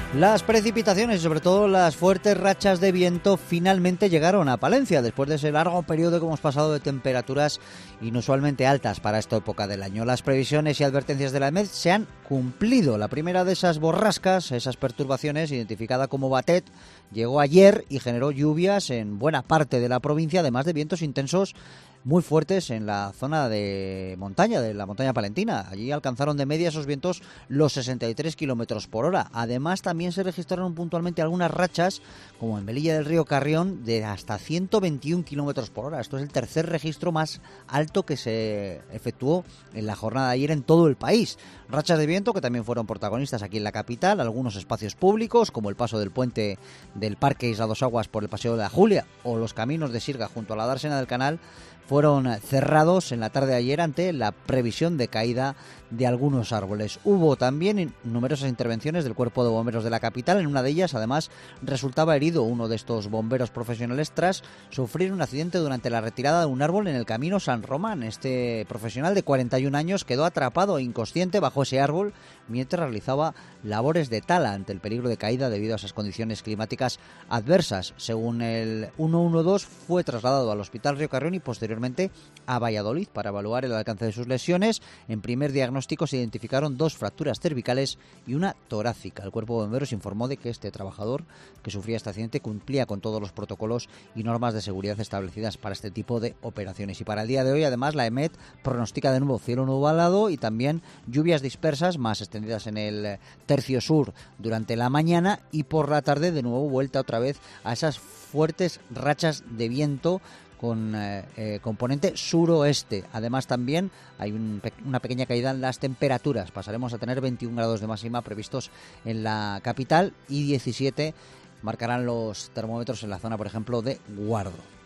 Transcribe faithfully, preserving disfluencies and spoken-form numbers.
Las precipitaciones y sobre todo las fuertes rachas de viento finalmente llegaron a Palencia después de ese largo periodo que hemos pasado de temperaturas inusualmente altas para esta época del año. Las previsiones y advertencias de la EMET se han cumplido. La primera de esas borrascas, esas perturbaciones, identificada como Batet, llegó ayer y generó lluvias en buena parte de la provincia, además de vientos intensos muy fuertes en la zona de montaña, de la montaña palentina. Allí alcanzaron de media esos vientos los sesenta y tres kilómetros por hora. Además, también se registraron puntualmente algunas rachas, como en Melilla del Río Carrión, de hasta ciento veintiún kilómetros por hora. Esto es el tercer registro más alto que se efectuó en la jornada de ayer en todo el país. Rachas de viento que también fueron protagonistas aquí en la capital, algunos espacios públicos, como el paso del puente del Parque Isla Dos Aguas por el Paseo de la Julia o los caminos de Sirga junto a la dársena del Canal, fueron cerrados en la tarde de ayer ante la previsión de caída de algunos árboles. Hubo también numerosas intervenciones del Cuerpo de Bomberos de la capital. En una de ellas, además, resultaba herido uno de estos bomberos profesionales tras sufrir un accidente durante la retirada de un árbol en el Camino San Román. Este profesional de cuarenta y un años quedó atrapado e inconsciente bajo ese árbol mientras realizaba labores de tala ante el peligro de caída debido a esas condiciones climáticas adversas. Según el ciento doce, fue trasladado al Hospital Río Carrión y posteriormente a Valladolid para evaluar el alcance de sus lesiones. En primer diagnóstico se identificaron dos fracturas cervicales y una torácica. El Cuerpo de Bomberos informó de que este trabajador que sufría este accidente cumplía con todos los protocolos y normas de seguridad establecidas para este tipo de operaciones. Y para el día de hoy, además, la EMET pronostica de nuevo cielo nublado y también lluvias dispersas más extendidas en el tercio sur durante la mañana, y por la tarde de nuevo vuelta otra vez a esas fuertes rachas de viento con eh, eh, componente suroeste. Además, también hay un, una pequeña caída en las temperaturas. Pasaremos a tener veintiún grados de máxima previstos en la capital y diecisiete marcarán los termómetros en la zona, por ejemplo, de Guardo.